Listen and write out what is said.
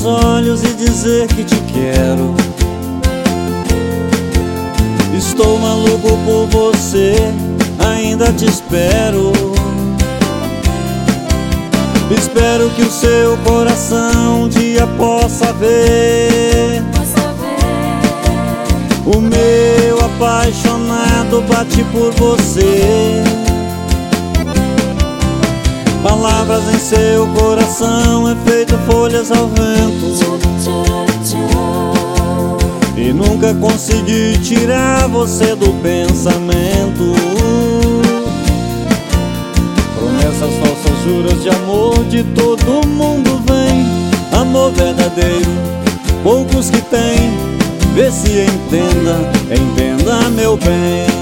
olhos e dizer que te quero. Estou maluco por você, ainda te espero. Espero que o seu coração um dia possa ver o meu apaixonado bate por você. Palavras em seu coração é feito folhas ao vento, e nunca consegui tirar você do pensamento. Promessas falsas, juras de amor de todo mundo vem. Amor verdadeiro, poucos que tem. Vê se entenda, entenda meu bem.